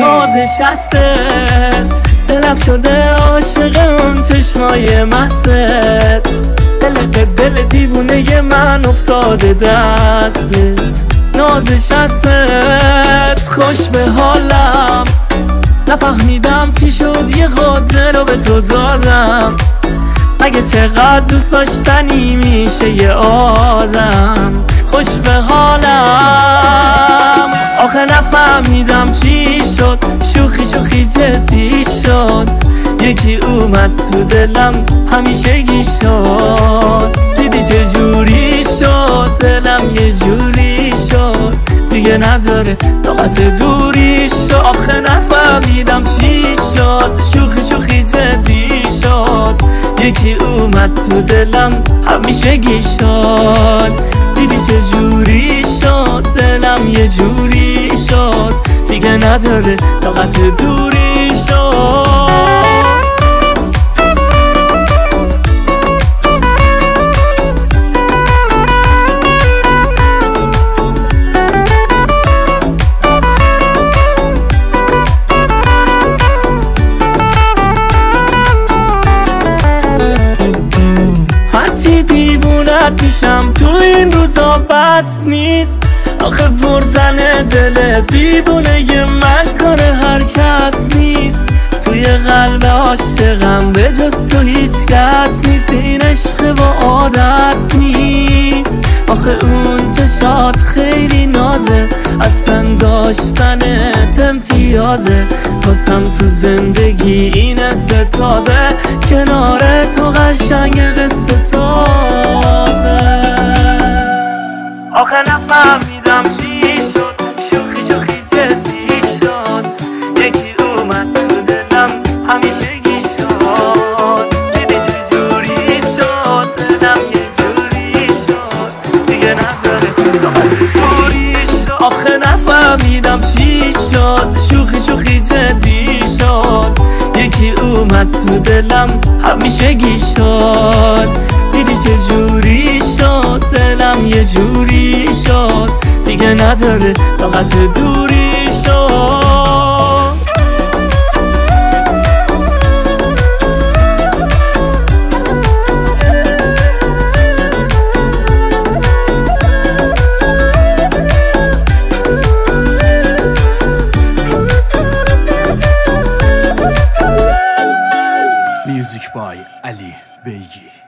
نازش هستت، دلم شده عاشق اون چشمای مستت. دل دیوونه من افتاده دستت، نازش هستت. خوش به حالم نفهمیدم چی شد یه خاطر رو به تو دادم. مگه چقدر دوست داشتنی میشه یه آدم. خوش به حالم آخه نفهمیدم چی شد، شوخی جدی شد. یکی اومد تو دلم همیشگی شد. دیدی چه جوری شد دلم یه جوری شد، دیگه نداره طاقت دوری شد. آخه نفهمیدم چی شد، شوخی جدی شد. یکی اومد تو دلم همیشگی شد. دیدی چه جوری شد دلم یه جوری شد، دیگه نداره طاقت دوری شد. هرچی دیوونت میشم تو این روزا بس نیست. آخه بردن دل دیوونه من کار هر کس نیست. توی قلب عاشقم به جز تو هیچ کس نیست. این عشق با عادت نیست. آخه اون چشات خیلی نازه، اصلا داشتنت امتیازه. واسم تو زندگی این تازه، کنار تو قشنگ قصه سازه. آخه نفهمیدم چی شد، شوخی جدی شد. یکی اومد تو دلم همیشگی شد. دیدی چه جوری شد دلم یه جوری شد، دیگه نداره طاقت دوری شد. آخه نفهمیدم چی شد، شوخی جدی شد. یکی اومد تو دلم همیشگی شد. دیدی چه جوری شد دلم یه جوری شد، دیگه نداره طاقت دوری شد. Music by Ali Beygi.